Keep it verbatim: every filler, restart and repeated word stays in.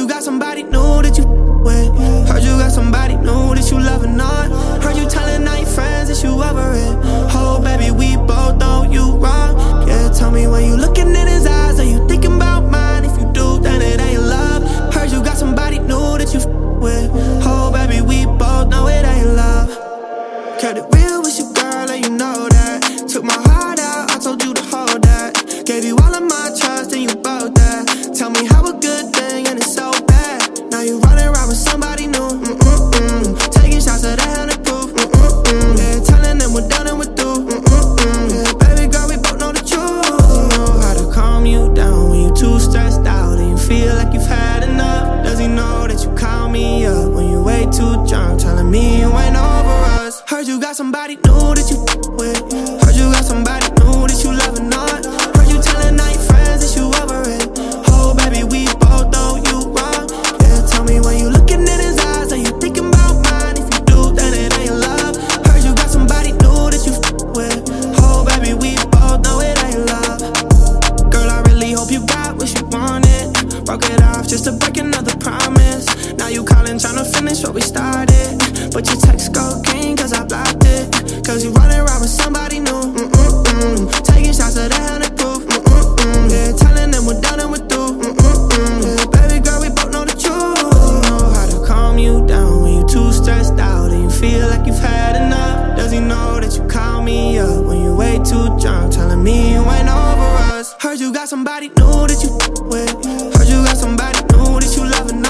you got somebody new that you with. Heard you got somebody new that you loving on. Heard you telling all your friends that you over it. Oh baby, we both know you wrong. Yeah, tell me when you looking in his eyes, are you thinking about mine? If you do, then it ain't love. Heard you got somebody new that you with. Oh baby, we both know it ain't love. Kept it real with you, girl, and you know that. Took my heart out, I told you to hold that. Gave you all of my trust and you broke that. Tell me how a good thing and it's so bad. Now you running around with somebody new. Mm-mm-mm. Taking shots at the hand of proof. Mm-mm-mm. Yeah, telling them we're done and we're through. Mm-mm-mm. Yeah, baby girl, we both know the truth. You know how to calm you down when you're too stressed out and you feel like you've had enough. Does he know that you call me up when you're way too drunk, telling me you ain't over us? Heard you got somebody new that you with. Heard you got somebody new that you loving on. Heard you telling all your friends that you over it. Oh baby, we both know you wrong. Yeah, tell me when you looking in his eyes, are you thinking about mine? If you do, then it ain't love. Heard you got somebody new that you with. Oh baby, we both know it ain't love. Girl, I really hope you got what you wanted. Broke it off just to break another promise. Now you calling tryna finish what we started, but your text go green cause I blocked it. Cause you running around with somebody new. Mm-mm-mm. Taking shots at the hand of proof. Mm-mm-mm. Yeah, telling them we're done and we're through. Mm-mm-mm. Yeah, baby girl, we both know the truth. You know how to calm you down when you're too stressed out and you feel like you've had enough. Does he know that you call me up when you're way too drunk, telling me you ain't over us? Heard you got somebody new that you with. Heard you got somebody new that you loving